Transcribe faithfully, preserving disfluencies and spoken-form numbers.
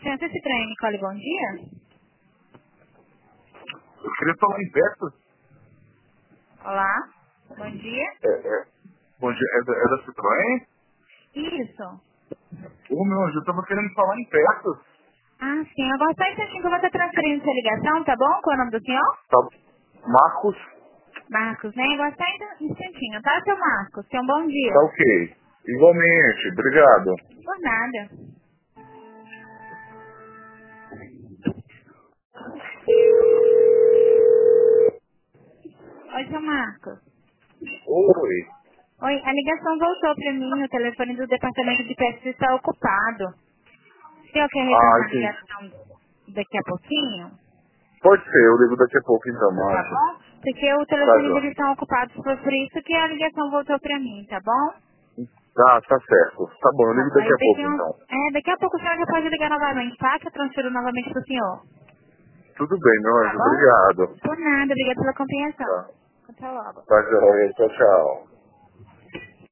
Centro Citroën, Nicole, bom dia. Eu queria falar em peças. Olá, bom dia. É, é, bom dia, é da, é da Citroën? Isso. Ô meu anjo, eu tava querendo falar em peças. Ah, sim, agora só um instantinho que eu vou estar transferindo sua ligação, tá bom? Qual é o nome do senhor? Tá. Marcos? Marcos, né? Agora só um instantinho, tá, seu Marcos? Tenha um bom dia. Tá ok. Igualmente, obrigado. Por nada. Oi, seu Marcos. Oi. Oi, a ligação voltou para mim, o telefone do departamento de pesca está ocupado. O senhor quer Ah, retornar a entendi. ligação daqui a pouquinho? Pode ser, eu ligo daqui a pouco então, Tá Márcio. bom? Porque o Tá, telefone João. deles estão ocupados, foi por isso que a ligação voltou pra mim, tá bom? Tá, tá certo. Tá bom, eu Tá ligo bom. daqui Aí a daqui pouco a, um, então. é, daqui a pouco o senhor já pode ligar novamente, tá? Que eu transfiro novamente pro senhor. Tudo bem, meu Tá anjo, bom? obrigado. Por nada, obrigada pela compreensão. Tá. Até logo. Tá, joia. Tchau, tchau.